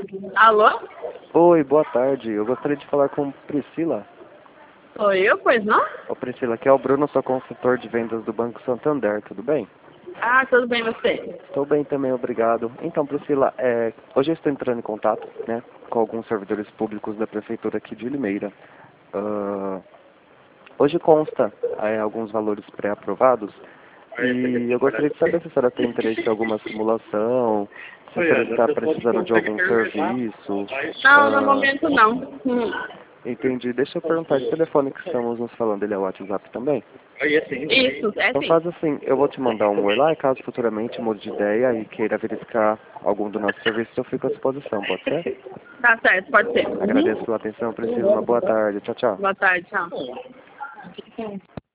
Alô? Oi, boa tarde. Eu gostaria de falar com Priscila. Sou eu, pois não? Ô Priscila, aqui é o Bruno, sou consultor de vendas do Banco Santander, tudo bem? Ah, tudo bem você? Estou bem também, obrigado. Então, Priscila, hoje eu estou entrando em contato, né, com alguns servidores públicos da Prefeitura aqui de Limeira. Hoje consta alguns valores pré-aprovados e eu gostaria de saber se a senhora tem interesse em alguma simulação, se a senhora está precisando de algum serviço. Não, no momento não. Entendi. Deixa eu perguntar, esse telefone que estamos nos falando, ele é o WhatsApp também? Isso, é Então sim. faz assim, eu vou te mandar um oi lá e caso futuramente mude de ideia e queira verificar algum do nosso serviço, eu fico à disposição, pode ser? Tá certo, pode ser. Agradeço pela atenção, Priscila, uma boa tarde. Tchau, tchau. Boa tarde, tchau.